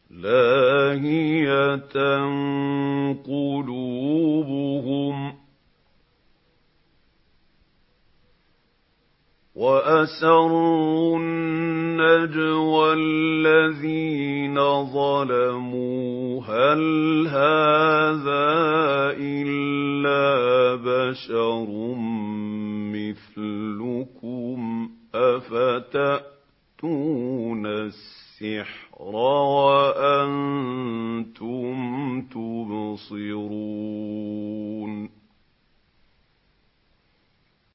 لَاهِيَةً قُلُوبُهُمْ ۗ وَأَسَرُّوا النَّجْوَى الَّذِينَ ظَلَمُوا هَلْ هَٰذَا إِلَّا بَشَرٌ مِّثْلُكُمْ ۖ أَفَتَأْتُونَ السِّحْرَ